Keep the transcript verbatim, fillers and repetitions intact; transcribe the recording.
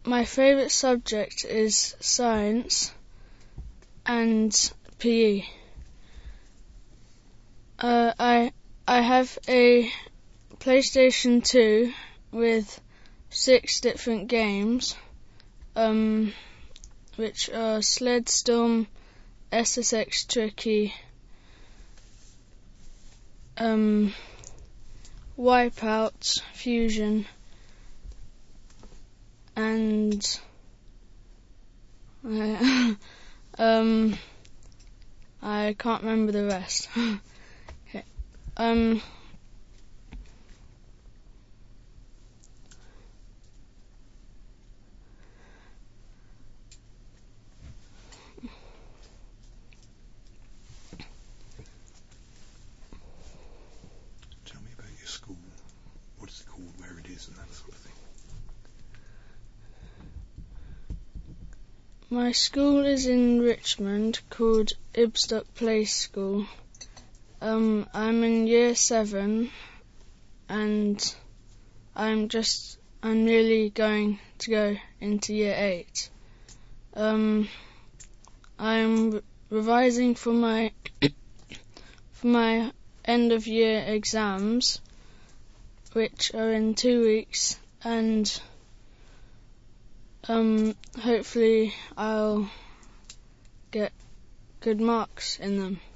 my favourite subject is science and P E. Uh, I I have a PlayStation two with six different games, um, which are Sledstorm, S S X Tricky, um, Wipeout, Fusion, and uh, um, I can't remember the rest. Okay. Um. Tell me about your school. What is it called, where it is, and that sort of thing. My school is in Richmond, called Ibstock Place School. Um, I'm in year seven, and I'm just I'm nearly going to go into year eight. Um, I'm re- revising for my for my end of year exams, which are in two weeks, and um, hopefully I'll get good marks in them.